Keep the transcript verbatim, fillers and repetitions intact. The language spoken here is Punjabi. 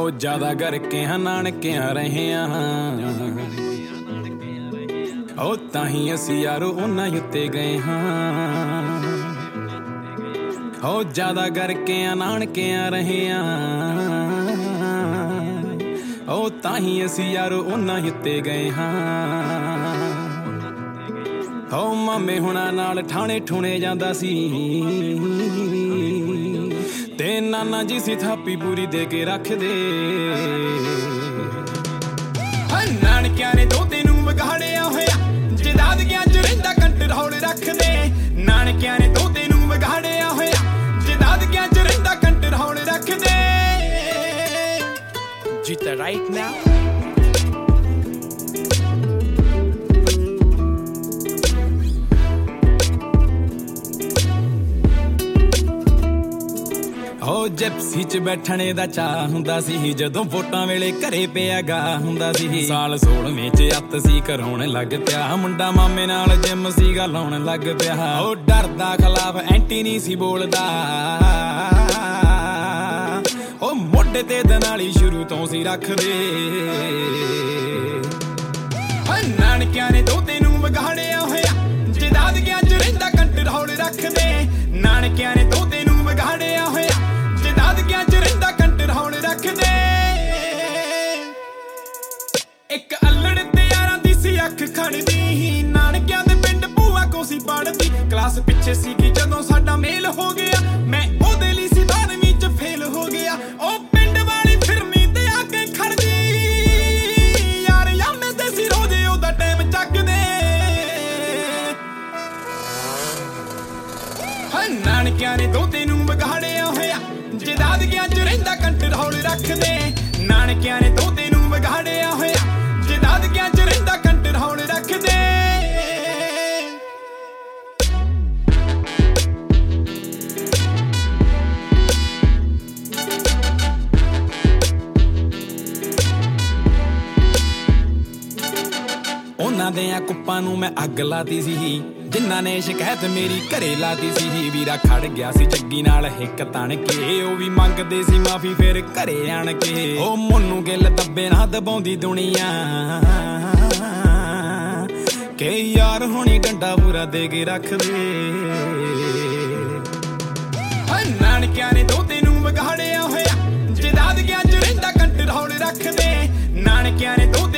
ਹੋ ਜ਼ਿਆਦਾ ਕਰਕੇ ਹਾਂ ਨਾਨਕਿਆਂ ਰਹੇ ਆਂ ਉਹ ਤਾਂ ਹੀ ਅਸੀਂ ਯਾਰੋ ਉਹਨਾਂ ਉੱਤੇ ਗਏ ਹਾਂ ਹੋ ਜ਼ਿਆਦਾ ਕਰਕੇ ਹਾਂ ਨਾਨਕਿਆਂ ਰਹੇ ਆਂ ਉਹ ਤਾਂ ਹੀ ਅਸੀਂ ਯਾਰੋ ਉਹਨਾਂ ਉੱਤੇ ਗਏ ਹਾਂ ਹੋ ਮਾਮੇ ਹੁਣਾਂ ਨਾਲ ਠਾਣੇ ਠੁਣੇ ਜਾਂਦਾ ਸੀ ਤੇ ਨਾਨਾ ਜੀ ਸੀ ਥਾਪੀ ਪੂਰੀ ਦੇ ਕੇ ਰੱਖਦੇ ਨਾਨਕਿਆਂ ਨੇ ਦੋਤੇ ਨੂੰ ਵਿਗਾੜਿਆ ਹੋਇਆ ਜਦਾਦਗੀਆਂ ਚ ਰਹਿੰਦਾ ਕੰਟਰੋਲ ਰੱਖਦੇ ਨਾਨਕਿਆਂ ਨੇ ਦੋਤੇ ਨੂੰ ਵਿਗਾੜਿਆ ਹੋਇਆ ਜਦਾਦਗੀਆਂ ਚ ਰਹਿੰਦਾ ਕੰਟਰੋਲ ਰੱਖਦੇ ਜੀਤਾ ਰਾਈਟ ਨਾਓ ਹੋ ਜਿਪਸੀ ਚ ਬੈਠਣੇ ਦਾ ਚਾਹ ਹੁੰਦਾ ਸੀ ਜਦੋਂ ਵੋਟਾਂ ਵੇਲੇ ਘਰੇ ਪਿਆ ਗਾ ਹੁੰਦਾ ਸੀ ਸਾਲ ਸੋਲਵੇਂ ਚ ਅੱਤ ਸੀ ਕਰਾਉਣ ਲੱਗ ਪਿਆ ਮੁੰਡਾ ਮਾਮੇ ਨਾਲ ਜਿਮ ਸੀਗਾ ਲਾਉਣ ਲੱਗ ਪਿਆ ਉਹ ਡਰਦਾ ਖਿਲਾਫ ਐਂਟੀ ਨਹੀਂ ਸੀ ਬੋਲਦਾ ਉਹ ਮੋਢੇ ਤੇ ਦਨਾਲੀ ਸ਼ੁਰੂ ਤੋਂ ਸੀ ਰੱਖਦੇ ਨਾਨਕਿਆਂ ਨੇ ਦੋਤੇ ਨੂੰ ਵਿਗਾੜਿਆ ਹੋਇਆ ਜਦਾਦਗੀਆਂ ਚ ਰਹਿੰਦਾ ਕੰਟਰੋਲ ਰੱਖਦੇ ਨਾਨਕਿਆਂ ਨੇ ਦੋਤੇ ਨੂੰ ਵਿਗਾੜਿਆ ਹੋਇਆ ਜਦਾਦਗੀਆਂ ਚ ਰਹਿੰਦਾ ਕੰਟਰੋਲ ਰੱਖਦੇ ਇੱਕ ਅਲੜ ਤੇ ਯਾਰਾਂ ਦੀ ਸੀ ਅੱਖ ਖੜਦੀ ਨਾਨਕਿਆਂ ਦੇ ਪਿੰਡ ਭੂਆ ਕੋ ਸੀ ਪੜਦੀ ਕਲਾਸ ਪਿੱਛੇ ਸੀਗੀ ਜਦੋਂ ਸਾਡਾ ਮੇਲ ਹੋ ਗਿਆ ਮੈਂ ਉਹਦੇ ਲਈ ਸੀ ਬਾਰਵੀਂ ਚ ਫੇਲ ਹੋ ਗਿਆ ਉਹ ਪਿੰਡ ਵਾਲੀ ਫਿਰਨੀ ਤੇ ਆ ਕੇ ਖੜਦੀ ਯਾਰ ਯਾਮੇ ਤੇ ਸੀ ਰੋਜ਼ੇ ਉਹਦਾ ਟਾਈਮ ਚੱਕਦੇ ਨਾਨਕਿਆਂ ਨੇ ਦੋਤੇ ਨੂੰ ਵਿਗਾੜਿਆ ਹੋਇਆ ਜਦਾਦਗੀਆਂ ਚ ਰਹਿੰਦਾ ਕੰਟਰੋਲ ਰੱਖਦੇ ਨਾਨਕਿਆਂ ਨੇ ਦੋਤੇ ਨੂੰ ਵਿਗਾੜਿਆ ਹੋਇਆ ਜਦਾਦਗੀਆਂ ਚ ਰਹਿੰਦਾ ਕੰਟਰੋਲ ਰੱਖਦੇ ਉਹਨਾਂ ਦਿਆਂ ਕੁੱਪਾਂ ਨੂੰ ਮੈਂ ਅੱਗ ਲਾਤੀ ਸੀ ਜਿਨ੍ਹਾਂ ਨੇ ਸ਼ਿਕਾਇਤ ਮੇਰੀ ਘਰੇ ਲਾਤੀ ਸੀ ਵੀਰਾ ਖੜ ਗਿਆ ਸੀ ਜੱਗੀ ਨਾਲ ਹਿੱਕ ਤਣ ਕੇ ਉਹ ਵੀ ਮੰਗਦੇ ਸੀ ਮਾਫੀ ਫਿਰ ਘਰੇ ਆਣ ਕੇ ਉਹ ਮੈਨੂੰ ਗਿੱਲ ਦੱਬੇ ਨਾ ਦਬਾਉਂਦੀ ਦੁਨੀਆ ਕਿ ਯਾਰ ਹੁਣੀ ਡੰਡਾ ਪੂਰਾ ਦੇ ਕੇ ਰੱਖਦੇ ਨਾਨਕਿਆਂ ਨੇ ਦੋਤੇ ਨੂੰ ਵਿਗਾੜਿਆ ਹੋਇਆ ਜਦਾਦਗੀਆਂ ਚ ਰਹਿੰਦਾ ਕੰਟਰੋਲ ਰੱਖਦੇ ਨਾਨਕਿਆਂ ਨੇ